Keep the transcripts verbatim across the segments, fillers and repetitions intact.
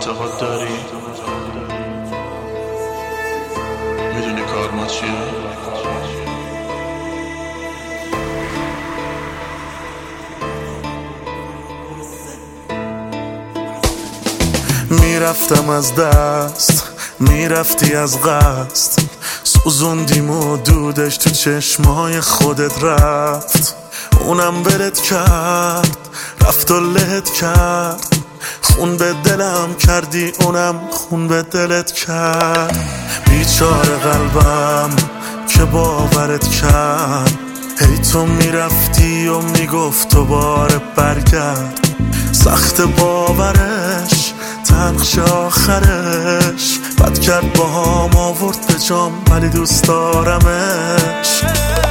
اعتقاد داری؟ میدونی کارما چیه؟ میرفتم از دست، میرفتی از قصد، سوزوندیم و دودش تو چشمای خودت رفت. اونم ولت کرد، رفت و لهت کرد، خون به دلم کردی، اونم خون به دلت کرد. بیچاره قلبم که باورت کرد، هی تو میرفتی و میگفت دوباره برگرد. سخت باورش، تلخش آخرش، بد کرد با هم آورد به جام، ولی دوست دارمش.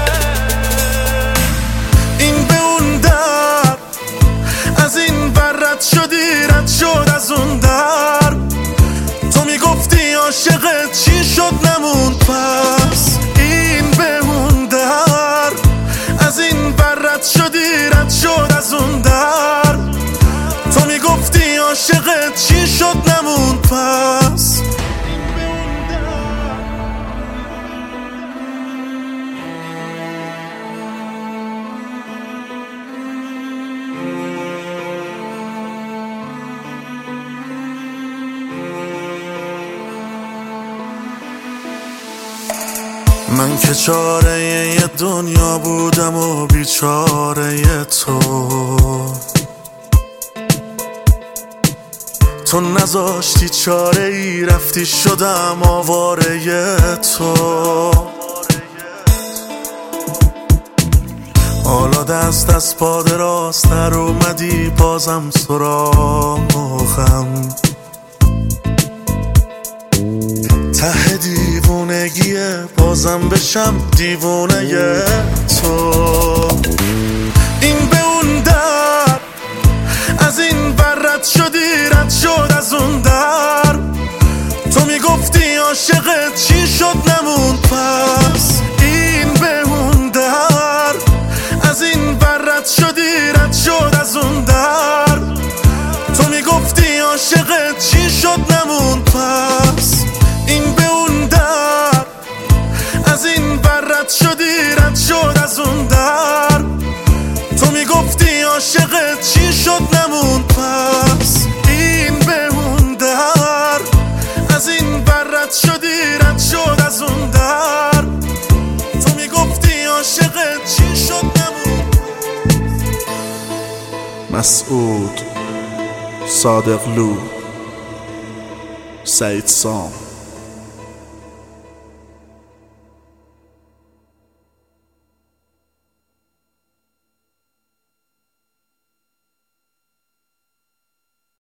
این به اون در، از این بر رد شدی، رد شد از اون در. تو میگفتی عاشقت چی شد نموند پس. این به اون در، از این بر رد شدی، رد شد از اون در. تو میگفتی عاشقت چی شد نموند پس. من که چاره یه دنیا بودم و بیچاره تو، تو نذاشتی چاره ای، رفتی شدم آواره تو. حالا دست از پا دراستر اومدی، بازم سراغم. ته دیوونگیه، بازم بشم دیوونه تو. این به اون در، از این بر رد شدی، رد شد از اون در. تو میگفتی عاشقت چی شد نموند پس. این به اون در، از این بر رد شدی، رد شد از اون در. تو میگفتی عاشقت چی شد نموند پس. این به اون در، از این بر رد شدی، رد شد از اون در. تو میگفتی عاشقت چی شد نموند پس. این به اون در، از این بر رد شدی، رد شد از اون در. تو میگفتی عاشقت چی شد نموند. مسعود صادقلو، سعید سام.